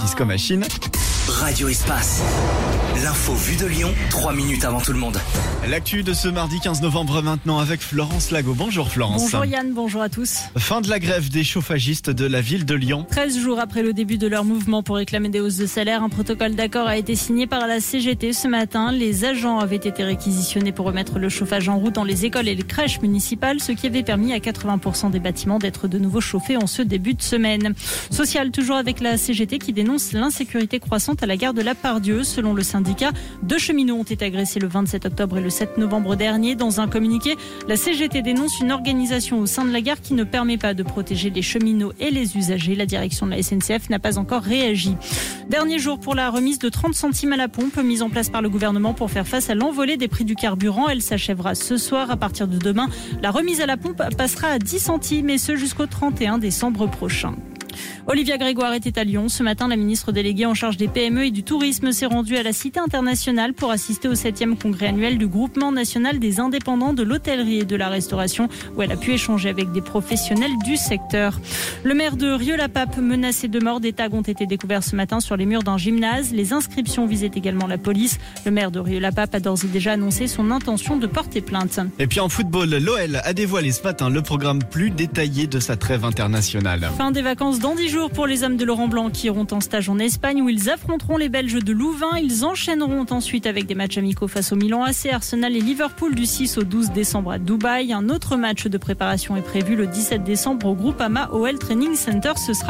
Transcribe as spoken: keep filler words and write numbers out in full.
Disco Machine. Radio Espace. L'info vue de Lyon, trois minutes avant tout le monde. L'actu de ce mardi quinze novembre maintenant avec Florence Lago. Bonjour Florence. Bonjour Yann, bonjour à tous. Fin de la grève des chauffagistes de la ville de Lyon. treize jours après le début de leur mouvement pour réclamer des hausses de salaire, un protocole d'accord a été signé par la C G T ce matin. Les agents avaient été réquisitionnés pour remettre le chauffage en route dans les écoles et les crèches municipales, ce qui avait permis à quatre-vingts pour cent des bâtiments d'être de nouveau chauffés en ce début de semaine. Social toujours avec la C G T qui dénonce l'insécurité croissante à la gare de la Part-Dieu. Selon le syndicat, deux cheminots ont été agressés le vingt-sept octobre et le sept novembre dernier. Dans un communiqué, la C G T dénonce une organisation au sein de la gare qui ne permet pas de protéger les cheminots et les usagers. La direction de la S N C F n'a pas encore réagi. Dernier jour pour la remise de trente centimes à la pompe mise en place par le gouvernement pour faire face à l'envolée des prix du carburant. Elle s'achèvera ce soir. À partir de demain, la remise à la pompe passera à dix centimes et ce jusqu'au trente et un décembre prochain. Olivia Grégoire était à Lyon. Ce matin, la ministre déléguée en charge des P M E et du tourisme s'est rendue à la Cité internationale pour assister au septième congrès annuel du Groupement national des indépendants de l'hôtellerie et de la restauration, où elle a pu échanger avec des professionnels du secteur. Le maire de Rieux-la-Pape menacé de mort, des tags ont été découverts ce matin sur les murs d'un gymnase. Les inscriptions visaient également la police. Le maire de Rieux-la-Pape a d'ores et déjà annoncé son intention de porter plainte. Et puis en football, l'O L a dévoilé ce matin le programme plus détaillé de sa trêve internationale. Fin des vacances dans dix jours pour les hommes de Laurent Blanc qui iront en stage en Espagne où ils affronteront les Belges de Louvain. Ils enchaîneront ensuite avec des matchs amicaux face au Milan A C, Arsenal et Liverpool du six au douze décembre à Dubaï. Un autre match de préparation est prévu le dix-sept décembre au Groupama O L Training Center. Ce sera